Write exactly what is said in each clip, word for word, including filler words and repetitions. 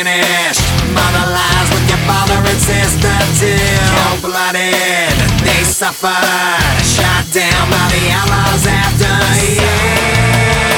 finished. Mother lies with your father and sister too. Cold-blooded, they suffered. Shot down by the outlaws after you.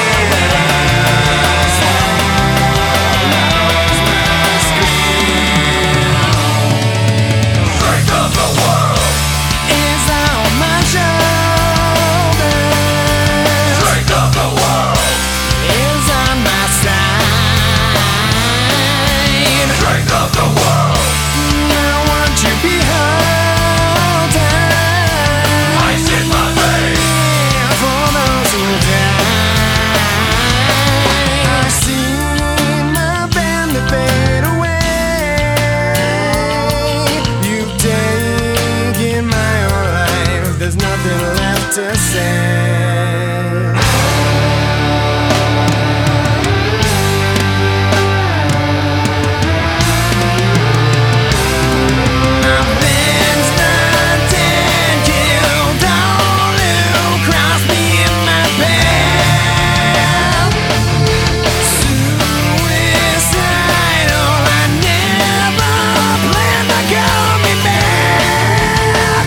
There's nothing left to say. I've been stunted, killed all who crossed me in my path. Suicidal, I never planned to call me back.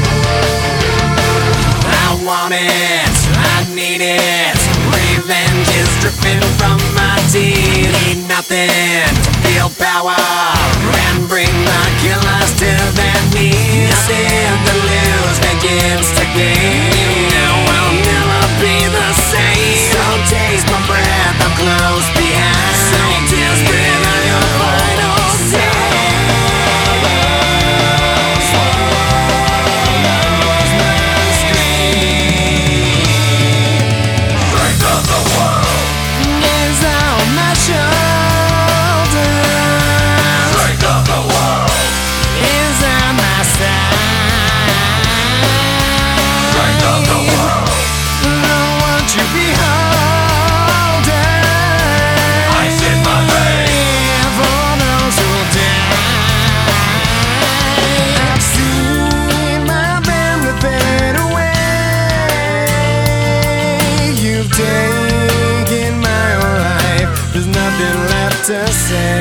I want it, I need it. Revenge is dripping from my teeth. Need nothing to feel power and bring the killers to their knees. Nothing to lose, begins to gain. Now I'll never be the same. So taste my breath, I'm close behind. So desperate on your final say. Taking my own life, there's nothing left to say.